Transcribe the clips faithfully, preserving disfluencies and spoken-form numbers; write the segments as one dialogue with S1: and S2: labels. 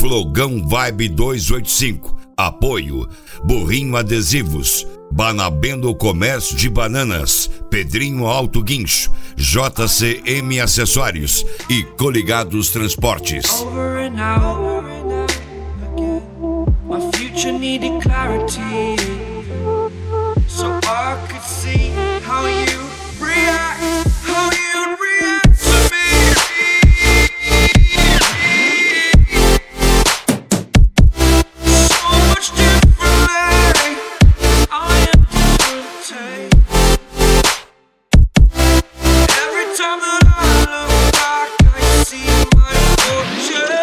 S1: Flogão Vibe duzentos e oitenta e cinco. Apoio Burrinho Adesivos, Banabendo Comércio de Bananas, Pedrinho Alto Guincho, J C M Acessórios e Coligados Transportes.
S2: Over and out. My future needed clarity, so I could see how you react, how you react to me. So much differently, I am different. Every time that I look back, I see my fortune.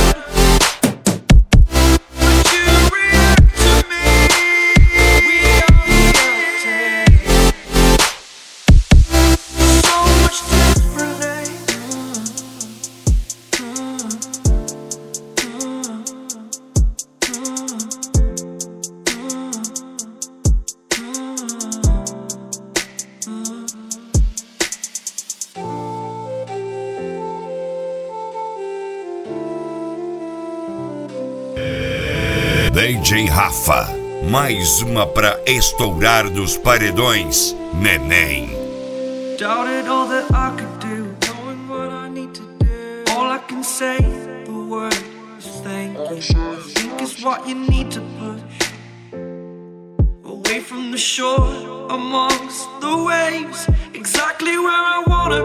S1: D J Rafa, mais uma pra estourar dos paredões, neném.
S2: Doubted all that I could do, knowing what I need to do. All I can say, the word is thank you. I think it's what you need to push away from the shore, amongst the waves, exactly where I wanna